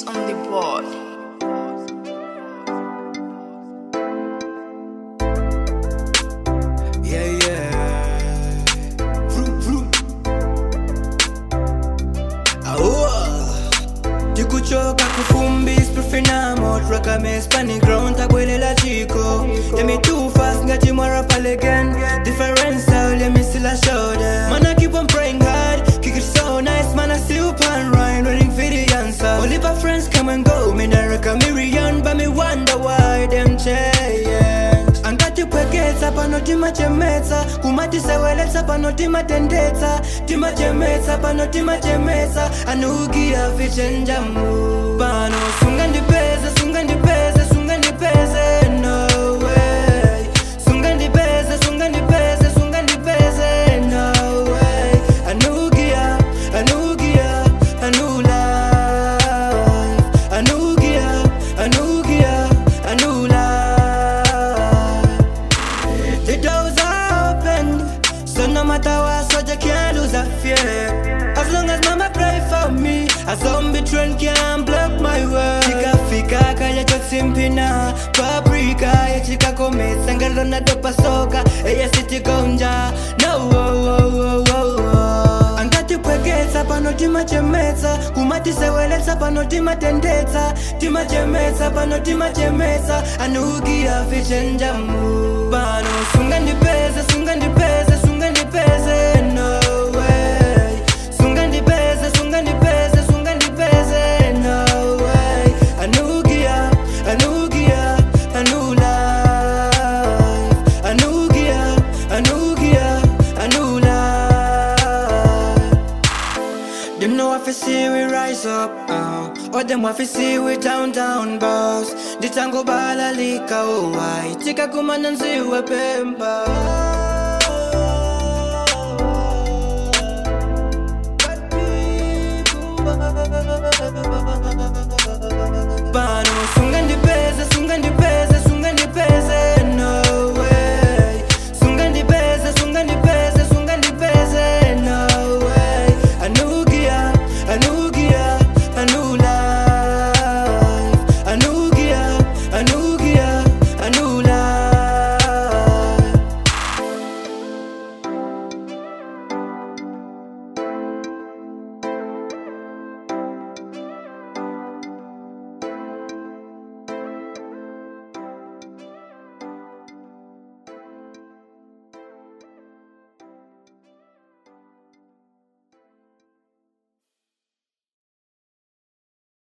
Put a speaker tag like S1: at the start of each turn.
S1: on the board.
S2: Yeah, yeah. Vroom, vroom. Tikuchoka kufumbi sprefinamo Traka me Spanish ground tabwelela chico. Yeah, me too fast ngati mwara pal again. Different style, yeah, me still a show them. Man, I keep on praying hard. Kick it so nice, man, I still pan rhyme. Waiting for the answer. All if our friends come and go. Me not rock a million, but me wonder why them change. Angati pwekeza pano timachemeza. Kumati seweletsa pano timatendetsa. Timachemeza pano timachemeza. Anugia vichenja mu pano. Sunga ndipeze, sunga ndipeze, sunga ndipeze. No way. Sunga ndipeze, sunga ndipeze, sunga ndipeze. No way. Anugia, anugia, anu life. Anugia, anugia, anu life. The doors are open, so no matter what, soldier can't lose a fear. As long as mama pray for me, a zombie train can't block my way. Chika fika kaya chotsimpina, paprika ya chika komesa, ngalona dopa soka, eya city konja. No, oh, oh, oh, oh, oh. Angati pwekeza pano timachemeza, kumati seweletsa pano timatendetsa. Timachemeza pano timachemeza, anugia vichenja mu pano. Sunga ndipeze, sunga ndipeze, sunga ndipeze. No way. Sunga ndipeze, sunga ndipeze, sunga ndipeze. No way. Anugia, anugia, anu life. Anugia, anugia, anu life. Them know if see we rise up, or them if see we downtown boss. The tango bala lika, oh why? Tika kumana nziwe pemba.